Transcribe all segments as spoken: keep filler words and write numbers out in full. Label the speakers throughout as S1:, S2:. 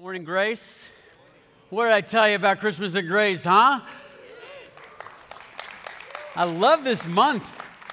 S1: Morning, Grace. What did I tell you about Christmas and Grace, huh? I love this month.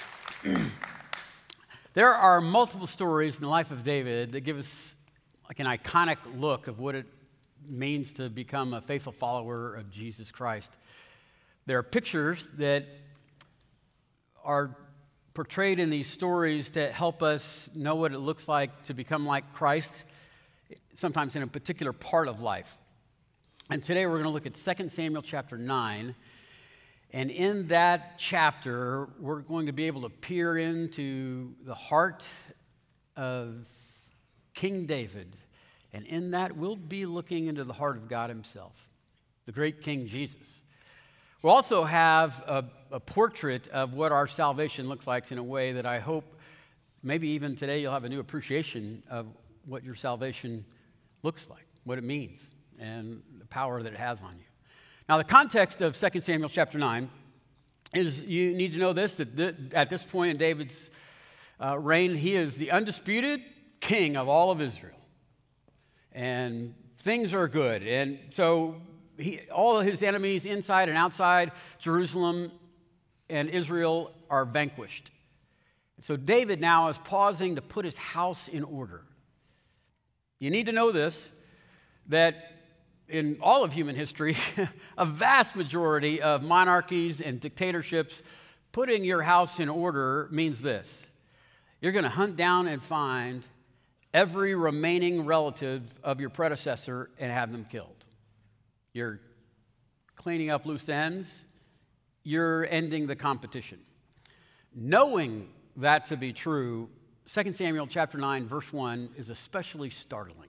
S1: There are multiple stories in the life of David that give us like an iconic look of what it means to become a faithful follower of Jesus Christ. There are pictures that are portrayed in these stories to help us know what it looks like to become like Christ, sometimes in a particular part of life. And today we're going to look at Second Samuel chapter nine. And in that chapter, we're going to be able to peer into the heart of King David. And in that, we'll be looking into the heart of God himself, the great King Jesus. We'll also have a, a portrait of what our salvation looks like in a way that I hope maybe even today you'll have a new appreciation of what your salvation looks like, what it means, and the power that it has on you. Now, the context of Second Samuel chapter nine is, you need to know this, that th- at this point in David's uh, reign, he is the undisputed king of all of Israel. And things are good. And so he, all of his enemies inside and outside Jerusalem and Israel are vanquished. So David now is pausing to put his house in order. You need to know this, that in all of human history, a vast majority of monarchies and dictatorships, putting your house in order means this. You're going to hunt down and find every remaining relative of your predecessor and have them killed. You're cleaning up loose ends. You're ending the competition. Knowing that to be true, Second Samuel chapter nine, verse one is especially startling.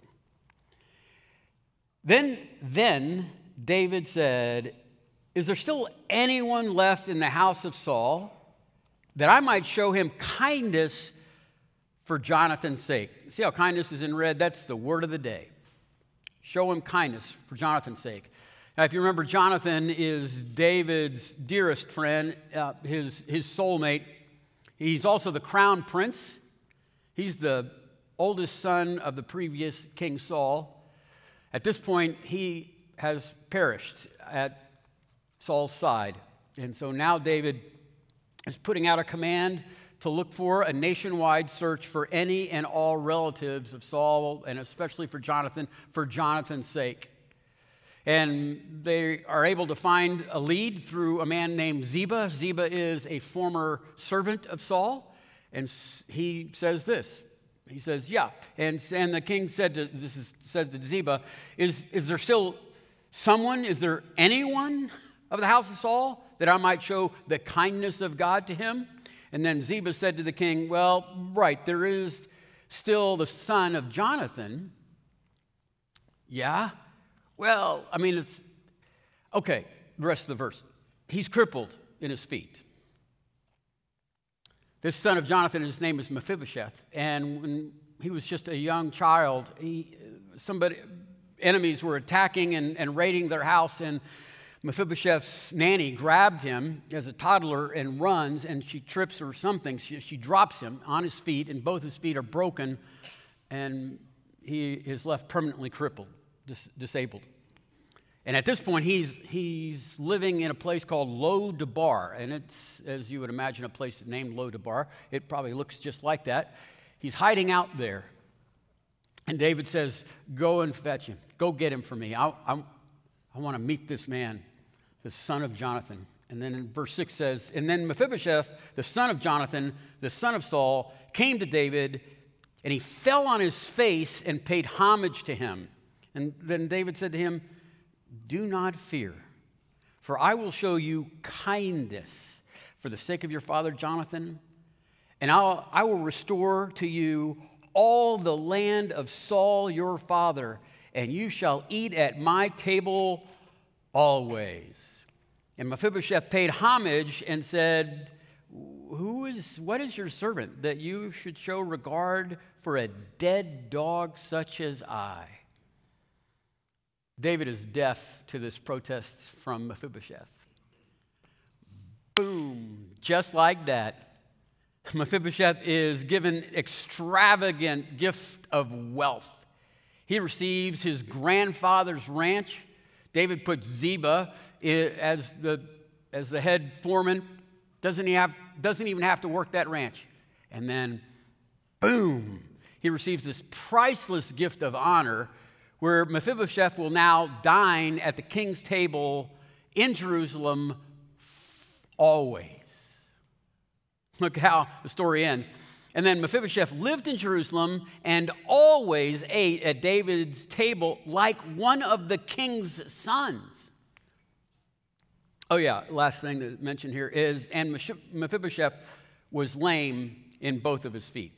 S1: Then, then David said, "Is there still anyone left in the house of Saul that I might show him kindness for Jonathan's sake?" See how kindness is in red? That's the word of the day. Show him kindness for Jonathan's sake. Now, if you remember, Jonathan is David's dearest friend, uh, his, his soulmate. He's also the crown prince. He's the oldest son of the previous King Saul. At this point, he has perished at Saul's side. And so now David is putting out a command to look for a nationwide search for any and all relatives of Saul, and especially for Jonathan, for Jonathan's sake. And they are able to find a lead through a man named Ziba. Ziba is a former servant of Saul. And he says this. He says, yeah. And, and the king said to, this is, said to Ziba, is, is there still someone, is there anyone of the house of Saul that I might show the kindness of God to him? And then Ziba said to the king, well, right, there is still the son of Jonathan. Yeah? Well, I mean, it's, okay, the rest of the verse. He's crippled in his feet. This son of Jonathan, his name is Mephibosheth, and when he was just a young child, he, somebody, enemies were attacking and, and raiding their house, and Mephibosheth's nanny grabbed him as a toddler and runs, and she trips or something. She, she drops him on his feet, and both his feet are broken, and he is left permanently crippled, dis- disabled. And at this point, he's he's living in a place called Lo-Debar, and it's, as you would imagine, a place named Lo-Debar. It probably looks just like that. He's hiding out there, and David says, "Go and fetch him. Go get him for me. I I, I want to meet this man, the son of Jonathan." And then in verse six says, "And then Mephibosheth, the son of Jonathan, the son of Saul, came to David, and he fell on his face and paid homage to him. And then David said to him, 'Do not fear, for I will show you kindness for the sake of your father Jonathan, and I'll, I will restore to you all the land of Saul your father, and you shall eat at my table always.' And Mephibosheth paid homage and said, 'Who is, what is your servant that you should show regard for a dead dog such as I?'" David is deaf to this protest from Mephibosheth. Boom, just like that. Mephibosheth is given extravagant gift of wealth. He receives his grandfather's ranch. David puts Ziba as the, as the head foreman. Doesn't he have, doesn't even have to work that ranch. And then, boom, he receives this priceless gift of honor where Mephibosheth will now dine at the king's table in Jerusalem always. Look how the story ends. And then Mephibosheth lived in Jerusalem and always ate at David's table like one of the king's sons. Oh yeah, last thing to mention here is, and Mephibosheth was lame in both of his feet.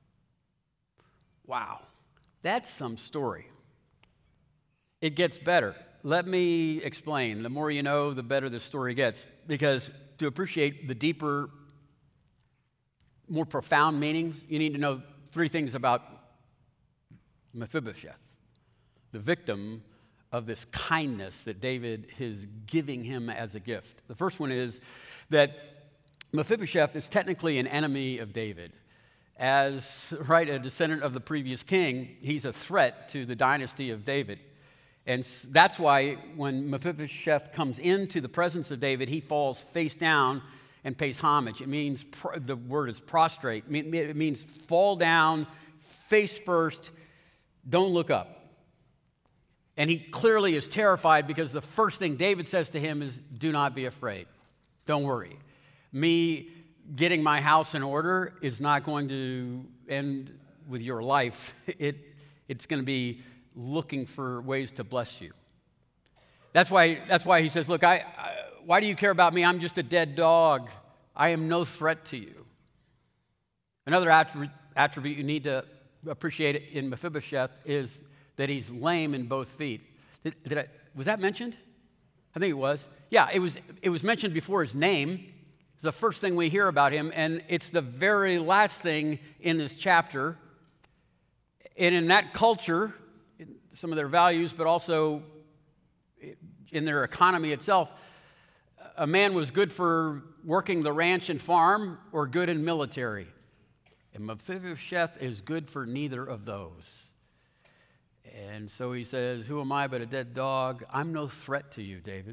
S1: Wow, that's some story. It gets better. Let me explain. The more you know, the better the story gets. Because to appreciate the deeper, more profound meanings, you need to know three things about Mephibosheth, the victim of this kindness that David is giving him as a gift. The first one is that Mephibosheth is technically an enemy of David. As, right, a descendant of the previous king, he's a threat to the dynasty of David. And that's why when Mephibosheth comes into the presence of David, he falls face down and pays homage. It means, the word is prostrate. It means fall down, face first, don't look up. And he clearly is terrified because the first thing David says to him is, do not be afraid. Don't worry. Me getting my house in order is not going to end with your life. It, it's going to be looking for ways to bless you. That's why, that's why he says, look, I, I, why do you care about me? I'm just a dead dog. I am no threat to you. Another attribute, attribute you need to appreciate in Mephibosheth is that he's lame in both feet. Did, did I, was that mentioned? I think it was. Yeah, it was, it was mentioned before his name. It's the first thing we hear about him, and it's the very last thing in this chapter. And in that culture, some of their values, but also in their economy itself, a man was good for working the ranch and farm or good in military. And Mephibosheth is good for neither of those. And so he says, who am I but a dead dog? I'm no threat to you, David.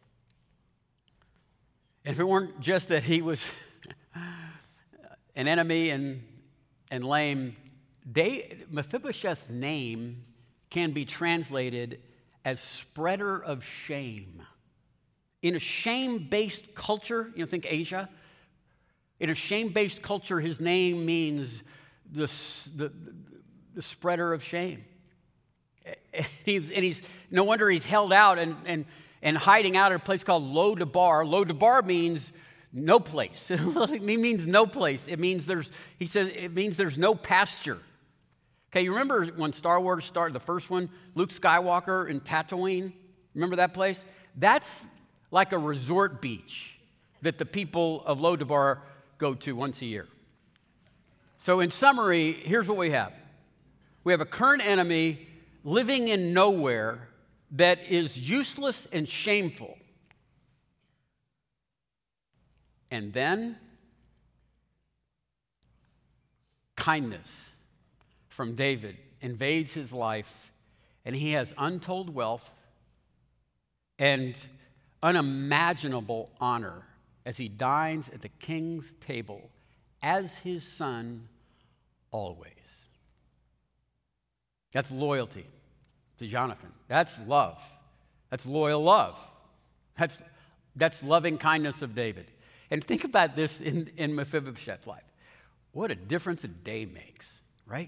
S1: And if it weren't just that he was an enemy and, and lame, David, Mephibosheth's name can be translated as spreader of shame. In a shame-based culture, you know, think Asia. In a shame-based culture, his name means the, the, the spreader of shame. And he's, and he's no wonder he's held out and, and, and hiding out at a place called Lo Debar. Lo Debar means no place. It means no place. It means there's, he says, it means there's no pasture. Okay, you remember when Star Wars started, the first one, Luke Skywalker in Tatooine? Remember that place? That's like a resort beach that the people of Lo Debar go to once a year. So in summary, here's what we have. We have a current enemy living in nowhere that is useless and shameful. And then kindness from David invades his life, and he has untold wealth and unimaginable honor as he dines at the king's table as his son always. That's loyalty to Jonathan. That's love. That's loyal love. That's, that's loving kindness of David. And think about this in, in Mephibosheth's life. What a difference a day makes, right?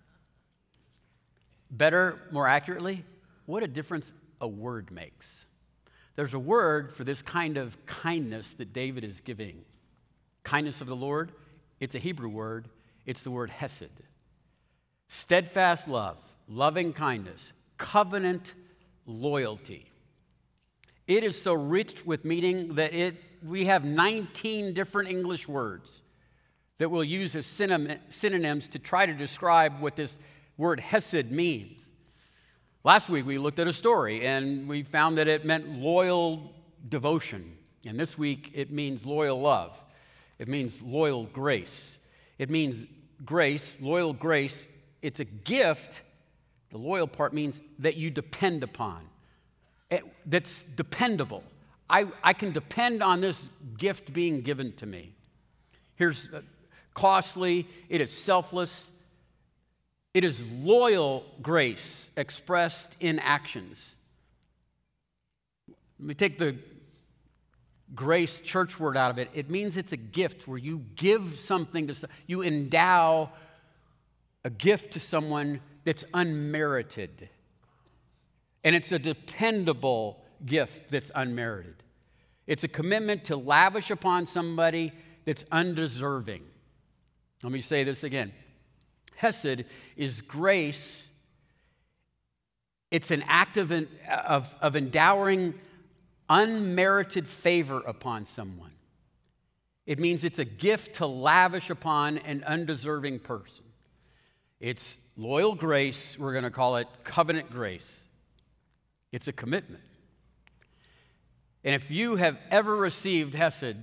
S1: Better, more accurately, what a difference a word makes. There's a word for this kind of kindness that David is giving. Kindness of the Lord, it's a Hebrew word. It's the word hesed. Steadfast love, loving kindness, covenant loyalty. It is so rich with meaning that it we have nineteen different English words that we'll use as synonyms to try to describe what this word hesed means. Last week we looked at a story and we found that it meant loyal devotion. And this week it means loyal love. It means loyal grace. It means grace, loyal grace. It's a gift The loyal part means that you depend upon, it, that's dependable. I, I can depend on this gift being given to me. Here's uh, costly, it is selfless, it is loyal grace expressed in actions. Let me take the grace church word out of it. It means it's a gift where you give something to, you endow a gift to someone that's unmerited. And it's a dependable gift that's unmerited. It's a commitment to lavish upon somebody that's undeserving. Let me say this again. Hesed is grace. It's an act of, of, of endowing unmerited favor upon someone. It means it's a gift to lavish upon an undeserving person. It's loyal grace. We're going to call it covenant grace. It's a commitment. And if you have ever received Hesed,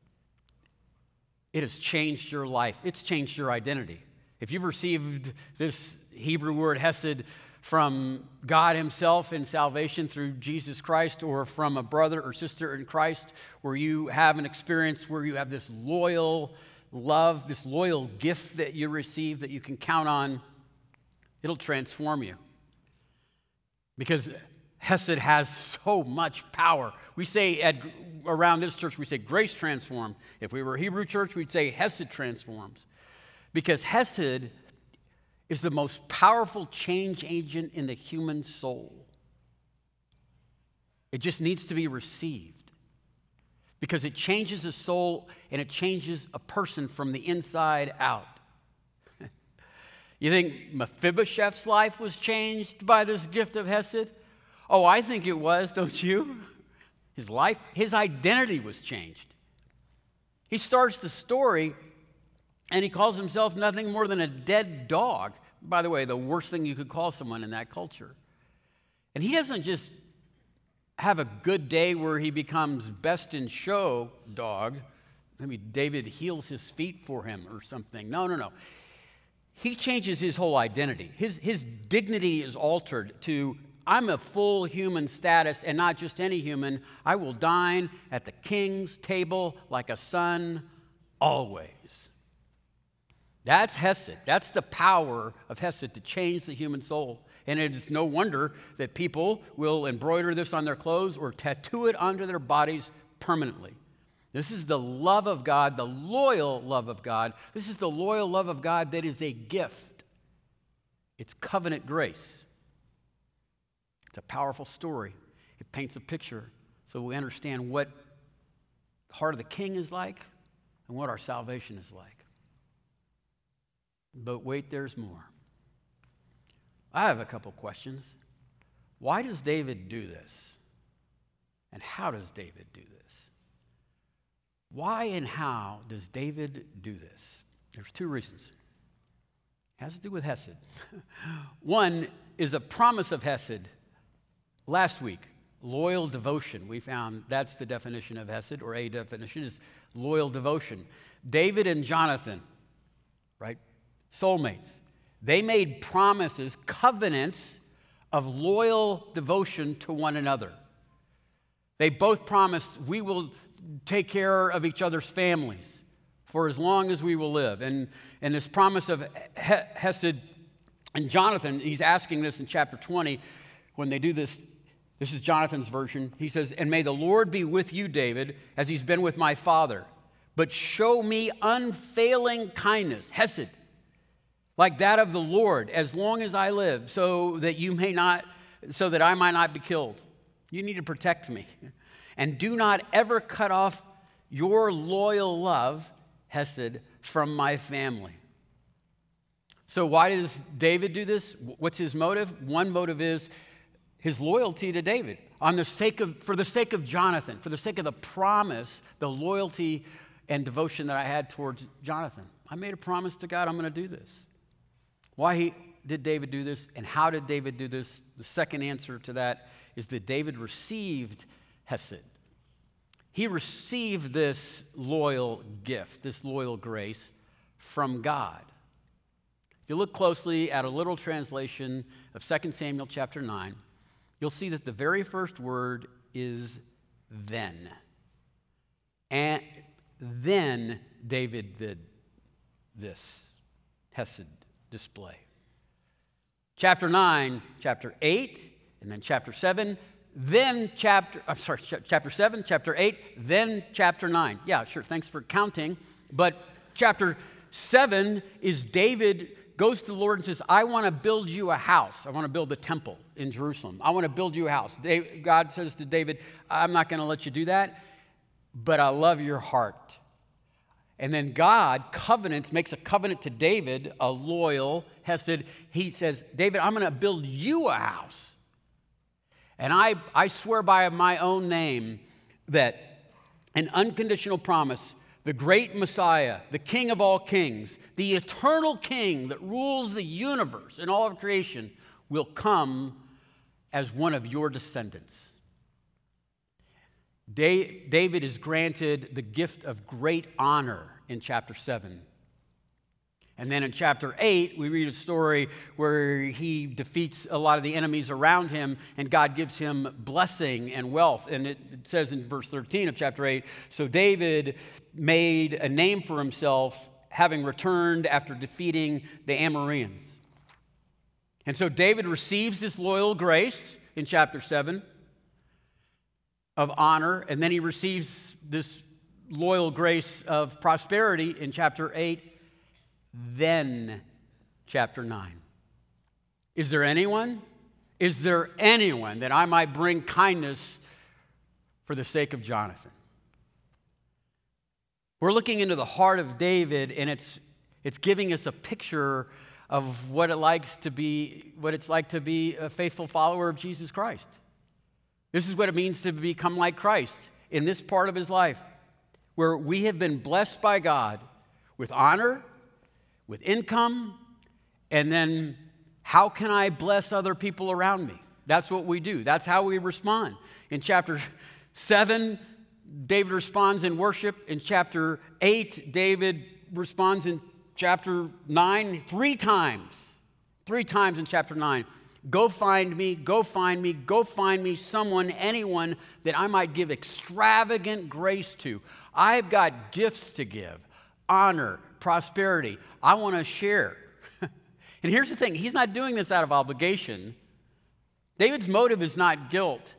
S1: it has changed your life. It's changed your identity. If you've received this Hebrew word Hesed from God himself in salvation through Jesus Christ, or from a brother or sister in Christ, where you have an experience where you have this loyal love, this loyal gift that you receive that you can count on, it'll transform you. Because Hesed has so much power. We say at, around this church, we say grace transformed. If we were a Hebrew church, we'd say Hesed transforms. Because Hesed is the most powerful change agent in the human soul. It just needs to be received. Because it changes a soul and it changes a person from the inside out. You think Mephibosheth's life was changed by this gift of Hesed? Oh, I think it was, don't you? His life, his identity was changed. He starts the story and he calls himself nothing more than a dead dog. By the way, the worst thing you could call someone in that culture. And he doesn't just have a good day where he becomes best in show dog. Maybe David heals his feet for him or something. No, no, no. He changes his whole identity. His, his dignity is altered to, I'm a full human status, and not just any human. I will dine at the king's table like a son always. That's Hesed. That's the power of Hesed to change the human soul. And it is no wonder that people will embroider this on their clothes or tattoo it onto their bodies permanently. This is the love of God, the loyal love of God. This is the loyal love of God that is a gift. It's covenant grace. It's a powerful story. It paints a picture so we understand what the heart of the king is like and what our salvation is like. But wait, there's more. I have a couple questions. Why does David do this? And how does David do this? Why and how does David do this? There's two reasons. It has to do with Hesed. One is a promise of Hesed. Last week, loyal devotion. We found that's the definition of Hesed, or a definition is loyal devotion. David and Jonathan, right? Soulmates. They made promises, covenants of loyal devotion to one another. They both promised, we will take care of each other's families for as long as we will live. And, and this promise of Hesed and Jonathan, he's asking this in chapter twenty, when they do this, this is Jonathan's version. He says, and may the Lord be with you, David, as he's been with my father, but show me unfailing kindness, Hesed, like that of the Lord, as long as I live, so that you may not, so that I might not be killed. You need to protect me. And do not ever cut off your loyal love, Hesed, from my family. So why does David do this? What's his motive? One motive is his loyalty to David. On the sake of, for the sake of Jonathan, for the sake of the promise, the loyalty and devotion that I had towards Jonathan. I made a promise to God, I'm going to do this. Why he, did David do this, and how did David do this? The second answer to that is that David received Hesed. He received this loyal gift, this loyal grace from God. If you look closely at a literal translation of Second Samuel chapter nine, you'll see that the very first word is then. And then David did this Hesed display. Chapter nine, chapter eight, and then chapter seven, then chapter, I'm sorry, chapter seven, chapter eight, then chapter nine. Yeah, sure, thanks for counting. But chapter seven is David goes to the Lord and says, I want to build you a house. I want to build a temple in Jerusalem. I want to build you a house. God says to David, I'm not going to let you do that, but I love your heart. And then God covenants, makes a covenant to David, a loyal Hesed. He says, David, I'm going to build you a house. And I, I swear by my own name that an unconditional promise, the great Messiah, the King of all kings, the eternal King that rules the universe and all of creation, will come as one of your descendants. David is granted the gift of great honor in chapter seven. And then in chapter eight, we read a story where he defeats a lot of the enemies around him, and God gives him blessing and wealth. And it, it says in verse thirteen of chapter eight, so David made a name for himself, having returned after defeating the Amoreans. And so David receives this loyal grace in chapter seven of honor, and then he receives this loyal grace of prosperity in chapter eight. Then, chapter nine. Is there anyone? Is there anyone that I might bring kindness for the sake of Jonathan? We're looking into the heart of David, and it's it's giving us a picture of what it likes to be, what it's like to be a faithful follower of Jesus Christ. This is what it means to become like Christ in this part of his life, where we have been blessed by God with honor, with income, and then how can I bless other people around me? That's what we do. That's how we respond. In chapter seven, David responds in worship. In chapter eight, David responds in chapter nine three times. Three times in chapter nine. Go find me, go find me, go find me someone, anyone that I might give extravagant grace to. I've got gifts to give, honor, prosperity. I want to share. And here's the thing, he's not doing this out of obligation. David's motive is not guilt.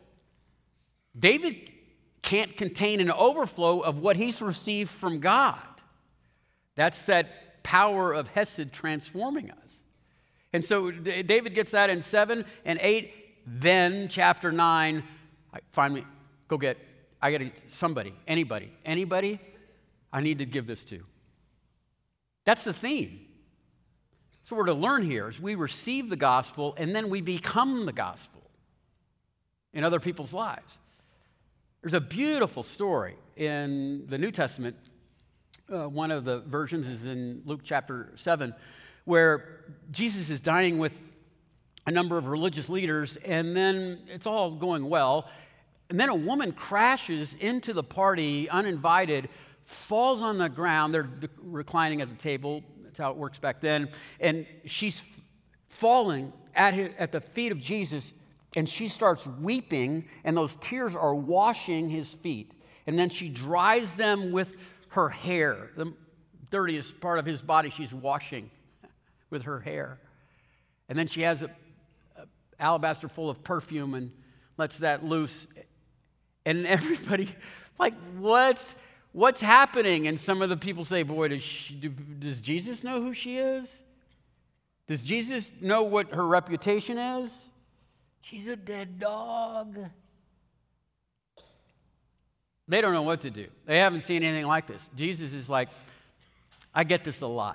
S1: David can't contain an overflow of what he's received from God. That's that power of Hesed transforming us. And so David gets that in seven and eight. Then chapter nine, find me, go get, I got to, somebody, anybody, anybody I need to give this to. That's the theme. So we're to learn here is we receive the gospel and then we become the gospel in other people's lives. There's a beautiful story in the New Testament. Uh, one of the versions is in Luke chapter seven, where Jesus is dining with a number of religious leaders, and then it's all going well. And then a woman crashes into the party uninvited, falls on the ground. They're reclining at the table. That's how it works back then. And she's falling at, his, at the feet of Jesus, and she starts weeping, and those tears are washing his feet. And then she dries them with her hair. The dirtiest part of his body she's washing with her hair. And then she has an alabaster full of perfume and lets that loose. And everybody, like, what's, what's happening? And some of the people say, boy, does, she, do, does Jesus know who she is? Does Jesus know what her reputation is? She's a dead dog. They don't know what to do. They haven't seen anything like this. Jesus is like, I get this a lot.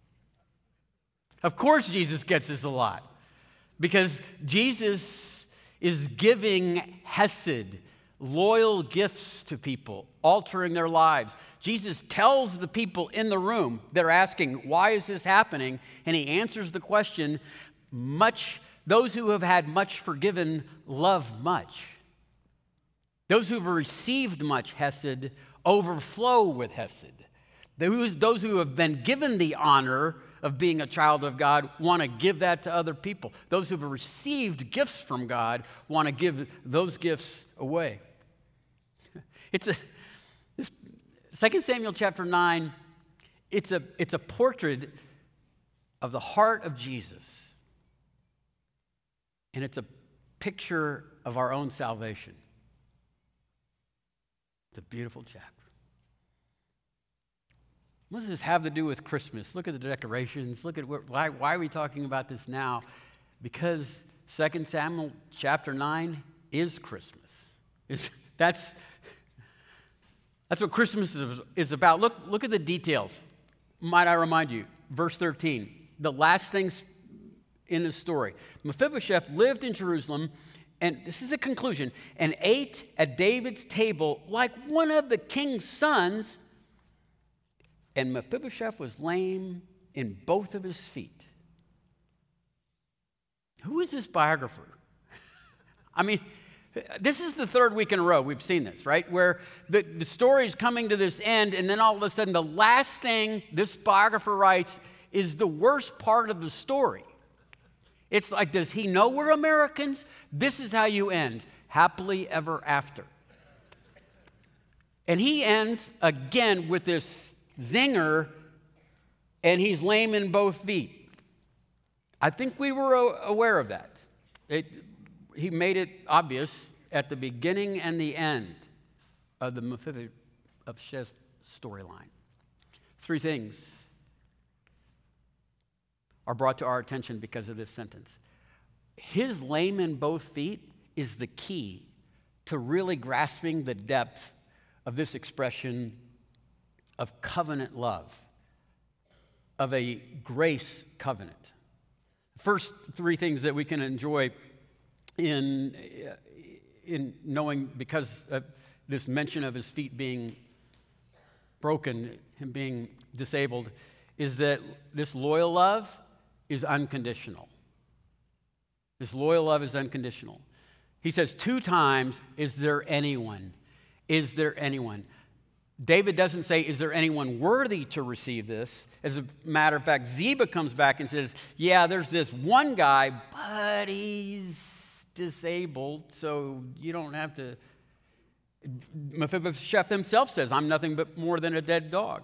S1: Of course Jesus gets this a lot, because Jesus is giving Hesed, loyal gifts to people, altering their lives. Jesus tells the people in the room that are asking, why is this happening? And he answers the question, much, those who have had much forgiven love much. Those who have received much Hesed overflow with Hesed. Those who have been given the honor of being a child of God want to give that to other people. Those who have received gifts from God want to give those gifts away. It's a this, Second Samuel chapter nine, it's a, it's a portrait of the heart of Jesus. And it's a picture of our own salvation. It's a beautiful chapter. What does this have to do with Christmas? Look at the decorations. Look at what, why, why are we talking about this now? Because Second Samuel chapter nine is Christmas. It's, that's, that's what Christmas is, is about. Look, look at the details. Might I remind you, verse thirteen, the last things in the story. Mephibosheth lived in Jerusalem, and this is a conclusion, and ate at David's table like one of the king's sons. And Mephibosheth was lame in both of his feet. Who is this biographer? I mean, this is the third week in a row we've seen this, right? Where the, the story is coming to this end, and then all of a sudden the last thing this biographer writes is the worst part of the story. It's like, does he know we're Americans? This is how you end, happily ever after. And he ends again with this zinger, and he's lame in both feet. I think we were aware of that. It, he made it obvious at the beginning and the end of the Mephibosheth storyline. Three things are brought to our attention because of this sentence. His lame in both feet is the key to really grasping the depth of this expression of covenant love, of a grace covenant. First three things that we can enjoy in, in knowing, because of this mention of his feet being broken, him being disabled, is that this loyal love is unconditional. This loyal love is unconditional. He says two times, is there anyone? Is there anyone? David doesn't say, is there anyone worthy to receive this? As a matter of fact, Ziba comes back and says, yeah, there's this one guy, but he's disabled, so you don't have to. Mephibosheth himself says, I'm nothing but more than a dead dog.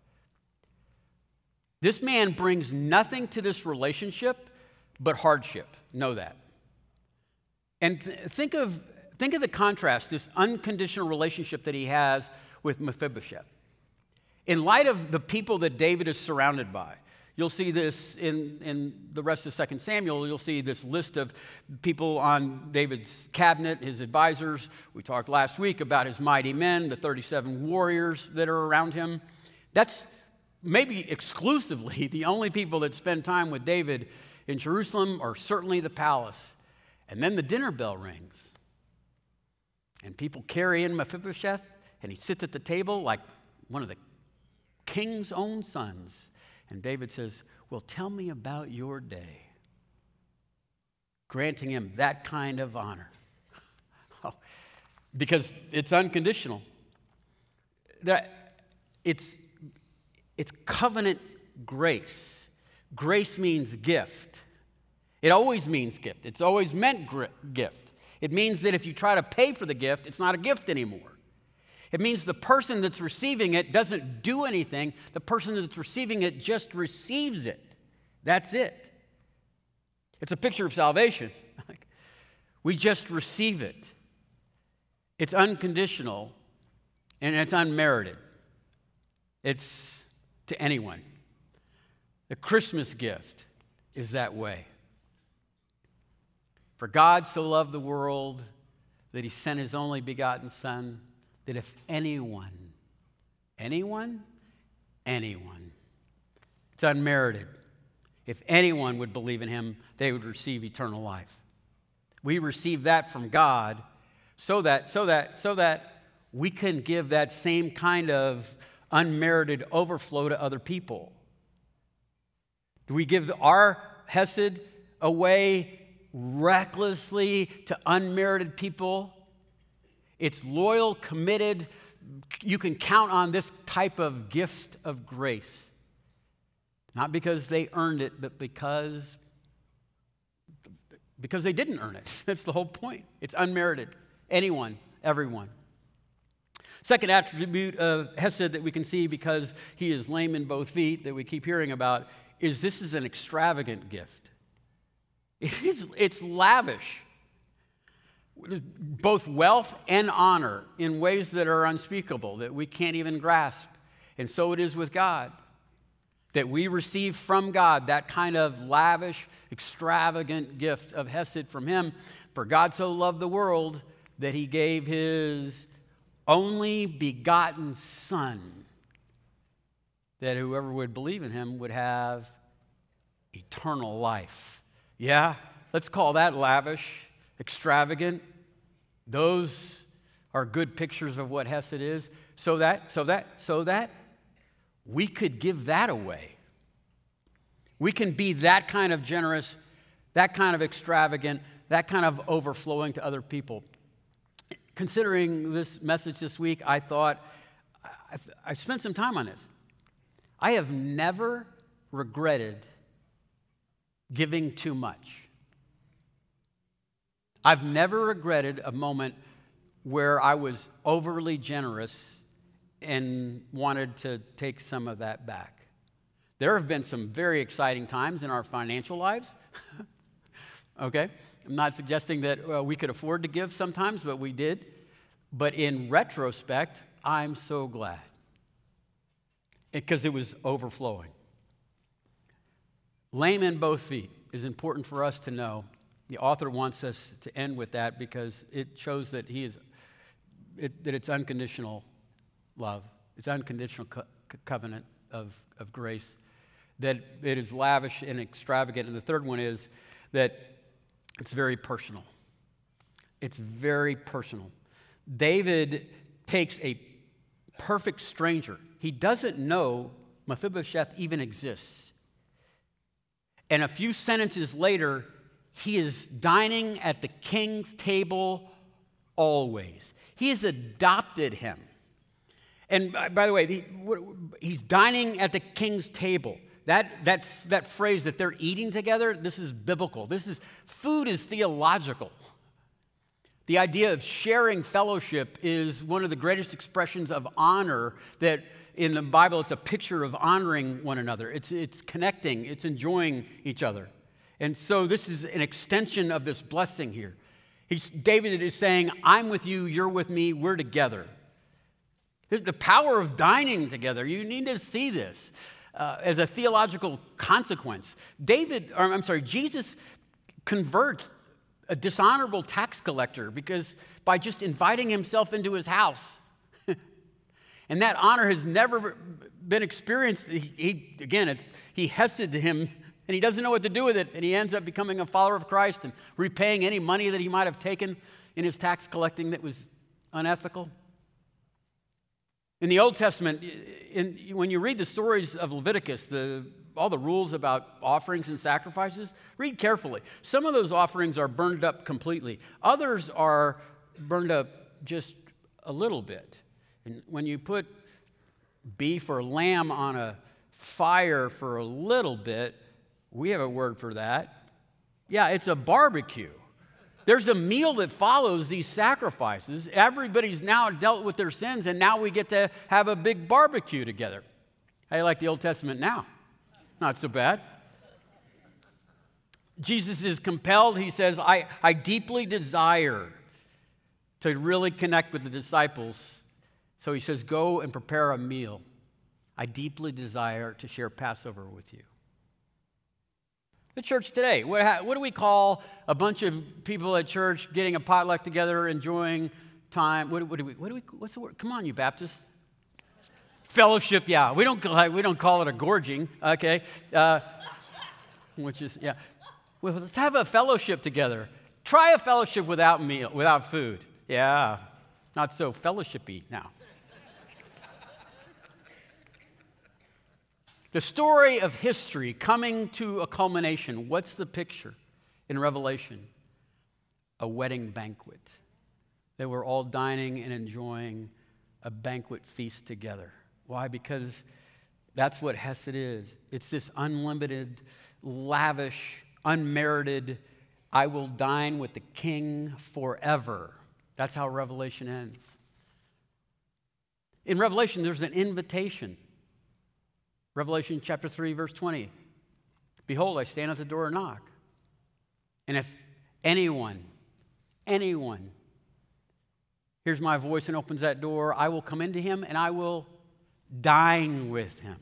S1: This man brings nothing to this relationship but hardship. Know that. And th- think of, think of the contrast, this unconditional relationship that he has with Mephibosheth. In light of the people that David is surrounded by, you'll see this in, in the rest of Second Samuel. You'll see this list of people on David's cabinet, his advisors. We talked last week about his mighty men, the thirty-seven warriors that are around him. That's maybe exclusively the only people that spend time with David in Jerusalem, or certainly the palace. And then the dinner bell rings. And people carry in Mephibosheth, and he sits at the table like one of the king's own sons. And David says, well, tell me about your day. Granting him that kind of honor. Because it's unconditional. That it's, it's covenant grace. Grace means gift. It always means gift. It's always meant gr- gift. It means that if you try to pay for the gift, it's not a gift anymore. It means the person that's receiving it doesn't do anything. The person that's receiving it just receives it. That's it. It's a picture of salvation. We just receive it. It's unconditional and it's unmerited. It's to anyone. The Christmas gift is that way. For God so loved the world that he sent his only begotten Son, that if anyone, anyone, anyone, it's unmerited. If anyone would believe in him, they would receive eternal life. We receive that from God so that, so that, so that we can give that same kind of unmerited overflow to other people. Do we give our Hesed away recklessly to unmerited people? It's loyal, committed. You can count on this type of gift of grace. Not because they earned it, but because, because they didn't earn it. That's the whole point. It's unmerited. Anyone, everyone. Second attribute of Hesed that we can see because he is lame in both feet that we keep hearing about is this is an extravagant gift. It is, it's lavish. Both wealth and honor in ways that are unspeakable, that we can't even grasp. And so it is with God, that we receive from God that kind of lavish, extravagant gift of Hesed from him. For God so loved the world that he gave his only begotten Son, that whoever would believe in him would have eternal life. Yeah, let's call that lavish, extravagant. Those are good pictures of what Hesed is. So that, so that, so that we could give that away. We can be that kind of generous, that kind of extravagant, that kind of overflowing to other people. Considering this message this week, I thought, I've, I've spent some time on this. I have never regretted giving too much. I've never regretted a moment where I was overly generous and wanted to take some of that back. There have been some very exciting times in our financial lives. Okay? I'm not suggesting that uh, we could afford to give sometimes, but we did. But in retrospect, I'm so glad. Because it, it was overflowing. Lame in both feet is important for us to know. The author wants us to end with that because it shows that he is, it, that it's unconditional love. It's unconditional co- covenant of, of grace. That it is lavish and extravagant. And the third one is that it's very personal. It's very personal. David takes a perfect stranger. He doesn't know Mephibosheth even exists. And a few sentences later, he is dining at the king's table always. He has adopted him. And by the way, he, he's dining at the king's table. That, that's, that phrase that they're eating together, this is biblical. This is, food is theological. The idea of sharing fellowship is one of the greatest expressions of honor that in the Bible, it's a picture of honoring one another. It's, it's connecting, it's enjoying each other. And so this is an extension of this blessing here. He's, David is saying, I'm with you, you're with me, we're together. There's the power of dining together. You need to see this uh, as a theological consequence. David, or I'm sorry, Jesus converts a dishonorable tax collector because by just inviting himself into his house. And that honor has never been experienced. He, he again, it's, he hesed to him, and he doesn't know what to do with it, and he ends up becoming a follower of Christ and repaying any money that he might have taken in his tax collecting that was unethical. In the Old Testament, in, when you read the stories of Leviticus, the, all the rules about offerings and sacrifices, read carefully. Some of those offerings are burned up completely. Others are burned up just a little bit. And when you put beef or lamb on a fire for a little bit, we have a word for that. Yeah, it's a barbecue. There's a meal that follows these sacrifices. Everybody's now dealt with their sins, and now we get to have a big barbecue together. How do you like the Old Testament now? Not so bad. Jesus is compelled. He says, I, I deeply desire to really connect with the disciples. So he says, go and prepare a meal. I deeply desire to share Passover with you. The church today, what, what do we call a bunch of people at church getting a potluck together, enjoying time? What, what do we, what do we, what's the word? Come on, you Baptists. Fellowship, yeah. We don't, we don't call it a gorging, okay? Uh, which is, yeah. Well, let's have a fellowship together. Try a fellowship without meal, without food. Yeah, not so fellowship-y now. The story of history coming to a culmination. What's the picture in Revelation? A wedding banquet. They were all dining and enjoying a banquet feast together. Why? Because That's what Hesed is. It's this unlimited, lavish, unmerited, I will dine with the king forever. That's how Revelation ends. In Revelation, there's an invitation. Revelation chapter three, verse twenty. Behold, I stand at the door and knock. And if anyone, anyone hears my voice and opens that door, I will come into him and I will dine with him.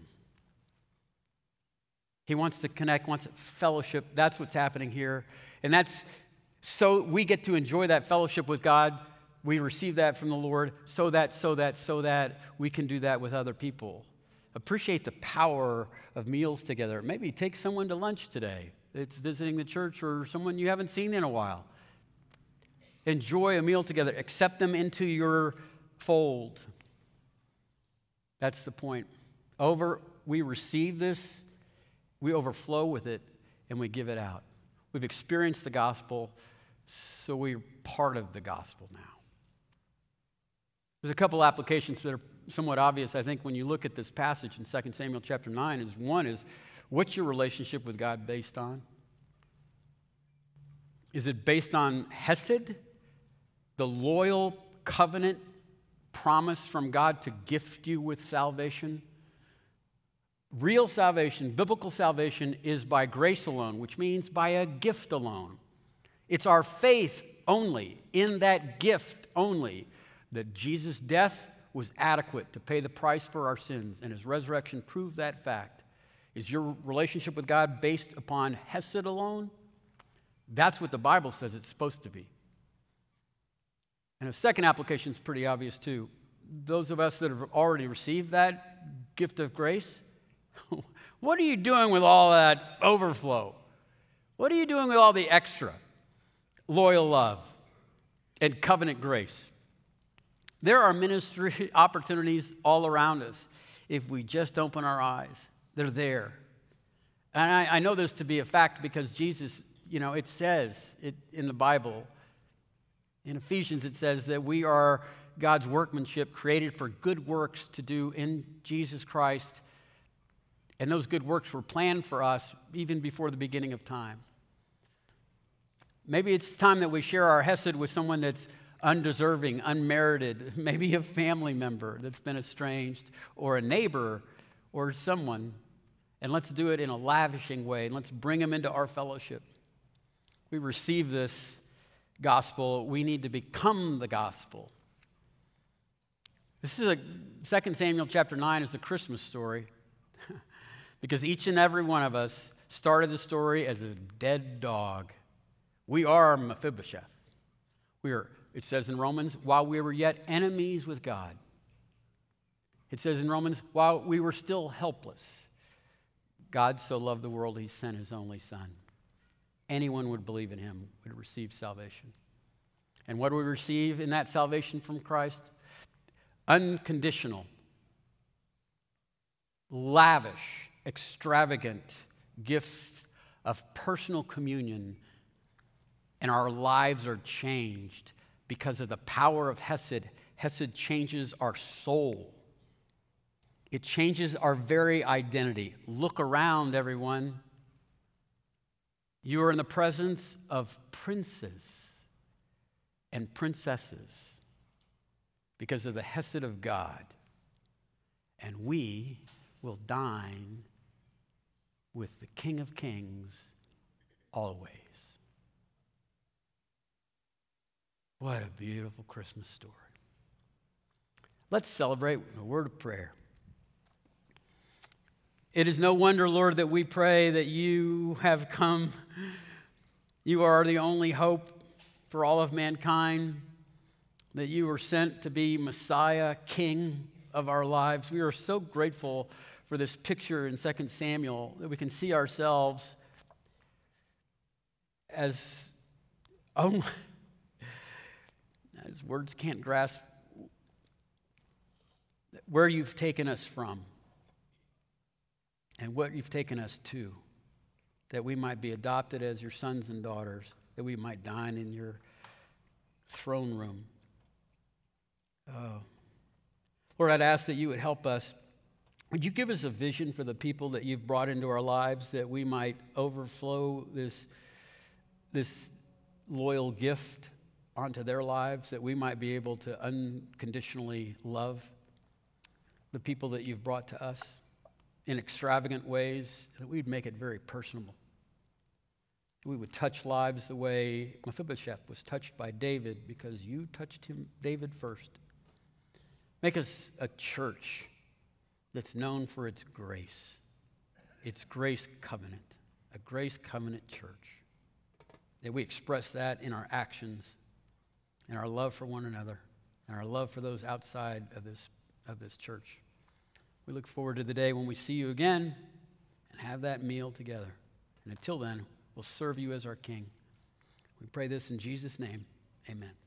S1: He wants to connect, wants fellowship. That's what's happening here. And that's so we get to enjoy that fellowship with God. We receive that from the Lord so that, so that, so that we can do that with other people. Appreciate the power of meals together. Maybe take someone to lunch today. It's visiting the church or someone you haven't seen in a while. Enjoy a meal together. Accept them into your fold. That's the point. Over, we receive this, we overflow with it, and we give it out. We've experienced the gospel, so we're part of the gospel now. There's a couple applications that are somewhat obvious, I think, when you look at this passage in Second Samuel chapter nine. Is one is, what's your relationship with God based on? Is it based on Hesed, the loyal covenant promise from God to gift you with salvation? Real salvation, biblical salvation, is by grace alone, which means by a gift alone. It's our faith only, in that gift only, that Jesus' death was adequate to pay the price for our sins, and his resurrection proved that fact. Is your relationship with God based upon Hesed alone? That's what the Bible says it's supposed to be. And a second application is pretty obvious too. Those of us that have already received that gift of grace, what are you doing with all that overflow? What are you doing with all the extra loyal love and covenant grace? There are ministry opportunities all around us if we just open our eyes. They're there. And I, I know this to be a fact because Jesus, you know, it says it in the Bible. In Ephesians, it says that we are God's workmanship created for good works to do in Jesus Christ. And those good works were planned for us even before the beginning of time. Maybe it's time that we share our Hesed with someone that's undeserving, unmerited, maybe a family member that's been estranged, or a neighbor, or someone. And let's do it in a lavishing way, and let's bring them into our fellowship. We receive this gospel. We need to become the gospel. This is a Second Samuel chapter nine is a Christmas story because each and every one of us started the story as a dead dog. We are Mephibosheth. We are, it says in Romans, while we were yet enemies with God. It says in Romans, while we were still helpless, God so loved the world he sent his only son. Anyone would believe in him would receive salvation. And what do we receive in that salvation from Christ? Unconditional, lavish, extravagant gifts of personal communion. And our lives are changed because of the power of Hesed. Hesed changes our soul. It changes our very identity. Look around, everyone. You are in the presence of princes and princesses because of the Hesed of God. And we will dine with the King of Kings always. What a beautiful Christmas story. Let's celebrate with a word of prayer. It is no wonder, Lord, that we pray that you have come. You are the only hope for all of mankind, that you were sent to be Messiah, King of our lives. We are so grateful for this picture in Second Samuel, that we can see ourselves as, oh, as words can't grasp where you've taken us from and what you've taken us to, that we might be adopted as your sons and daughters, that we might dine in your throne room. Oh. Lord, I'd ask that you would help us Would you give us a vision for the people that you've brought into our lives, that we might overflow this, this loyal gift onto their lives, that we might be able to unconditionally love the people that you've brought to us in extravagant ways, that we'd make it very personable. We would touch lives the way Mephibosheth was touched by David, because you touched him, David, first. Make us a church that's known for its grace, its grace covenant, a grace covenant church. That we express that in our actions, in our love for one another, and our love for those outside of this, of this church. We look forward to the day when we see you again and have that meal together. And until then, we'll serve you as our King. We pray this in Jesus' name. Amen.